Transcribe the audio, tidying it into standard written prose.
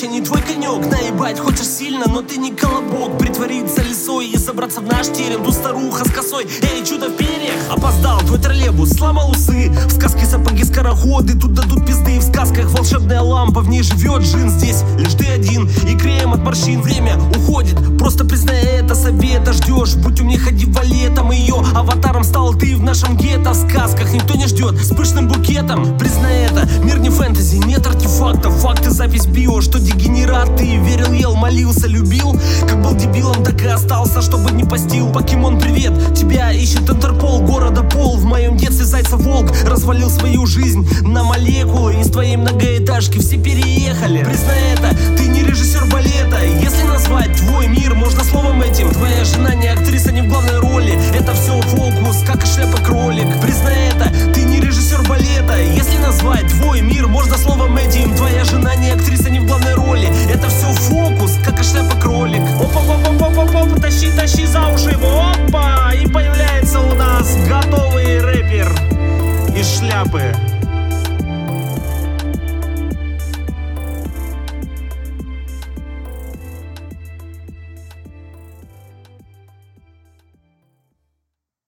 вообще не твой конек. Наебать хочешь сильно, но ты не колобок. Притвориться лисой и забраться в наш терем. Тут старуха с косой, эй, чудо в перьях. Опоздал, твой троллейбус сломал усы. В сказке сапоги скороходы, тут дадут пизды. В сказках волшебная лампа, в ней живет джин. Здесь лишь ты один и крем от морщин. Время уходит, просто признай это, совета ждешь. Будь умней, ходи валетом, ее аватаром стал ты в нашем гетто. В сказках никто не ждет с пышным букетом. Признай это, мир не фэнтези, нет артефактов. Факты, запись био, что дегенерат. Ты верил, ел, молился, любил. Как был дебилом, так и остался, чтобы не постил. Покемон, привет, тебя ищет Интерпол. Города пол, в моем детстве зайца волк развалил свою жизнь на молекулы. Из твоей многоэтажки все переехали. Признай это, ты не режиссер балета. Если назвать твой мир можно словом этим, твоя жена не актриса, не в главной роли. Это все фокус, как и шляпа кролик. Признай это, ты не режиссер балета. Если назвать твой мир можно словом этим, твоя жена не актриса, не в главной роли. Это все фокус, как и шляпа кролик. Опа-опа-опа-опа-опа, тащи за уши его, опа! И появляется у нас готовый рэпер из шляпы.